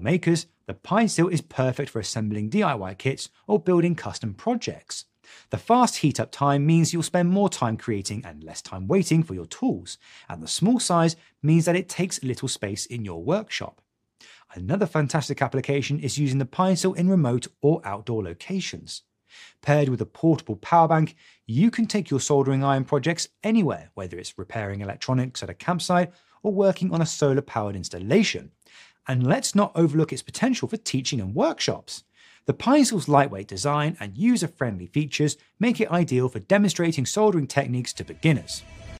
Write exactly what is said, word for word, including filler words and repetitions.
makers, the PineSteel is perfect for assembling D I Y kits or building custom projects. The fast heat-up time means you'll spend more time creating and less time waiting for your tools, and the small size means that it takes little space in your workshop. Another fantastic application is using the PineSteel in remote or outdoor locations. Paired with a portable power bank, you can take your soldering iron projects anywhere, whether it's repairing electronics at a campsite or working on a solar-powered installation. And let's not overlook its potential for teaching and workshops. The PineSteel's lightweight design and user-friendly features make it ideal for demonstrating soldering techniques to beginners.